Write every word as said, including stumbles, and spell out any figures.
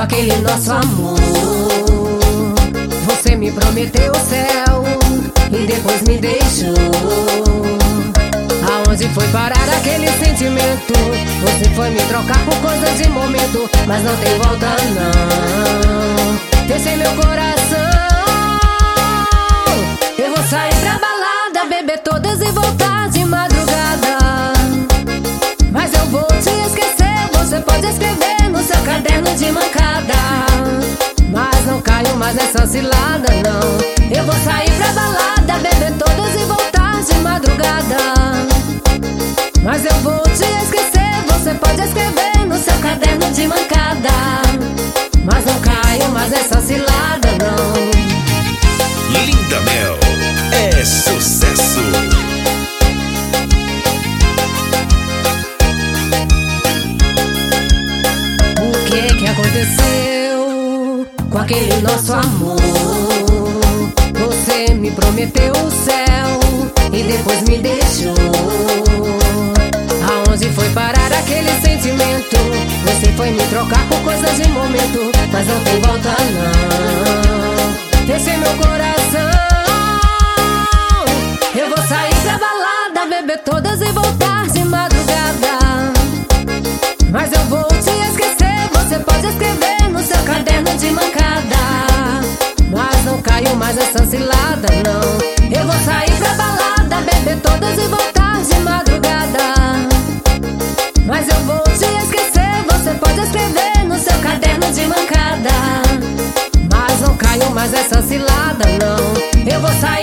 aquele nosso amor. Você me prometeu o céu e depois me deixou. Aonde foi parar aquele sentimento? Você foi me trocar por coisas de momento, mas não tem volta não. Deixei meu coração. Eu vou sair pra balada, beber todas e voltar de madrugada. Mas eu vou te esquecer, você pode escrever no seu caderno de mancada. Mas não caio mais nessa cilada não. Eu vou sair pra balada, beber todas e voltar de madrugada. Mas eu vou te esquecer, você pode escrever no seu caderno de mancada. Mas não caio mais nessa cilada não. Linda Mel é sucesso. O que que aconteceu com aquele nosso amor? Você me prometeu o céu e depois me deixou. Aonde foi parar aquele sentimento? Você foi me trocar por coisas de momento, mas não tem volta não. Deixei meu coração. Eu vou sair pra balada, beber todas e voltar de madrugada. Mas eu vou te esquecer, você pode escrever no seu caderno de mancada. Mas não caio mais nessa cilada não. Eu vou sair pra balada, beber todas e voltar de madrugada. Mas eu vou te esquecer, você pode escrever no seu caderno de mancada. Mas não caio mais nessa cilada não. Eu vou sair